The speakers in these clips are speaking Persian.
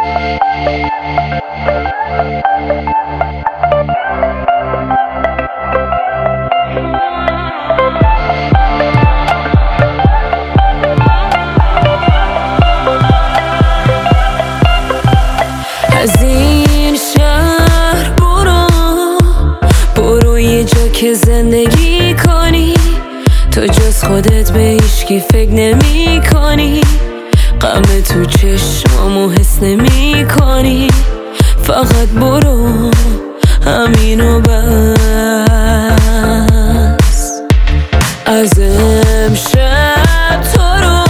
از این شهر برو یه جا که زندگی کنی، تو جز خودت به هیچکی فکر نمی کنی، غم تو چشمامو حس نمی کنی، فقط برو همینو بس. از امشب تو رو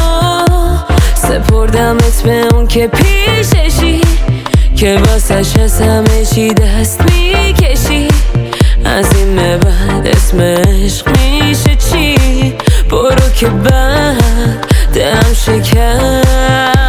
سپردمت به اون که پیششی، که واسش از همه چی دست میکشی، از این به بعد اسم عشق میشه چی؟ برو که بعد دلم شکست.